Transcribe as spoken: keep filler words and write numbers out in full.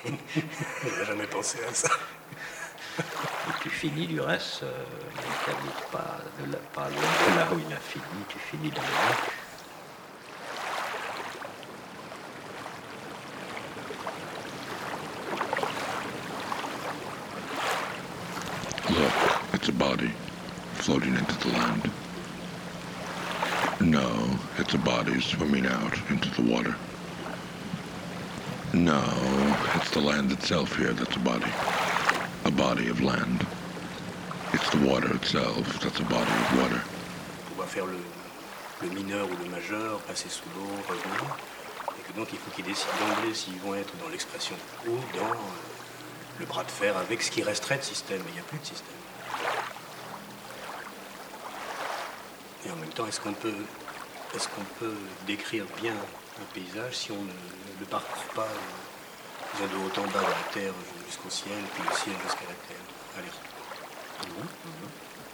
J'aurais jamais pensé à ça. Et tu finis du reste, euh, tu n'habites pas, de la, pas loin de là où il a fini, tu finis dans le lac. Look, it's a body floating into the land. No, it's a body swimming out into the water. No, it's the land itself here that's a body. A body of land. It's the water itself that's a body of water. On va faire le, le mineur ou le majeur, passer sous l'eau, revenir. Et que donc il faut qu'ils décident d'emblée s'ils vont être dans l'expression ou dans le bras de fer avec ce qui resterait de système. Il n'y a plus de système. Et en même temps, est-ce qu'on peut, est-ce qu'on peut décrire bien un paysage si on ne le parcourt pas euh, de haut en bas de la terre jusqu'au ciel, puis le ciel jusqu'à la terre? Allez. Mmh, mmh.